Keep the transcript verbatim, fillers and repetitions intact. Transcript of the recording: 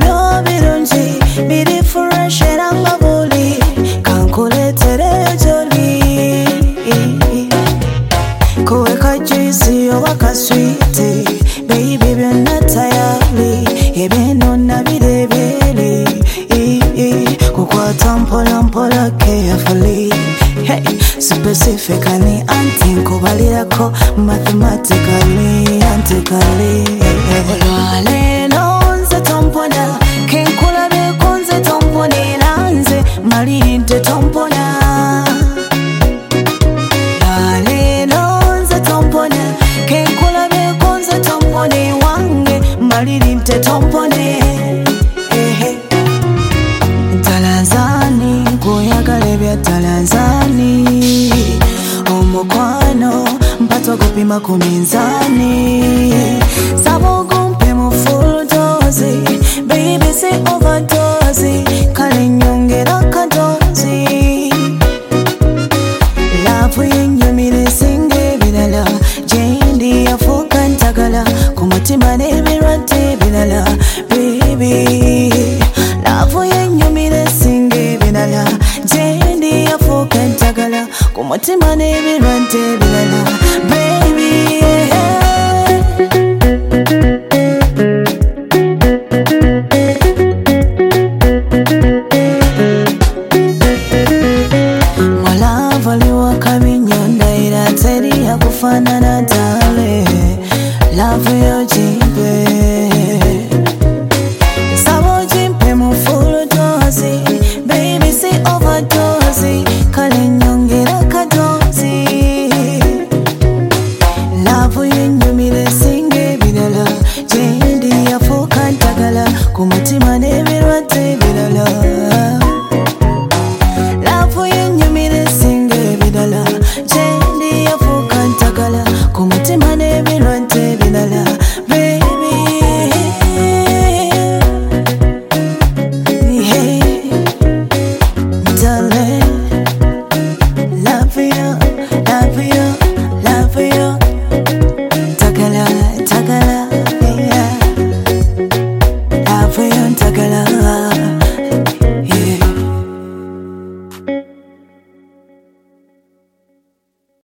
byo birungi biri fresh era nga buli kankuletere joli kuweka juice oba ka sweet baby byonna tayali ebino nabirebere kukwata mpola mpola carefully hey specifically antinkubalirako mathematically antically olwaleero nze tompona kenkulabeko nze tomponera nze malirinte tompona olwaleero nze tompona kenkulabeko nze tompone wange malirinte tompone Talazani, kuyagala bya talazani omukwano mpato kupima ku minzani sabo gumpe mu full dose baby say overdose kale nyongera kadozi love yenyumire singe bilala jendi yafuka ntagala ku mutima n'ebirwadde bilala baby love yenyumire singe bilala jendi yafuka ntagala ku mutima n'ebirwadde bilala baby Mwalava liwa kabinyonda ira teri ya kufanana dale love yo jimbe sabo jimbe mu full dose baby say overdose kale nyongera kadozi love yenyumire singe bilala jendi yafuka ntagala ku mutima n'ebirwadde bilala love yenyumire singe bilala jendi yafuka ntagala ku mutima n'ebirwadde bilala baby hey darling love you love you love you tagala tagala yeah love you tagala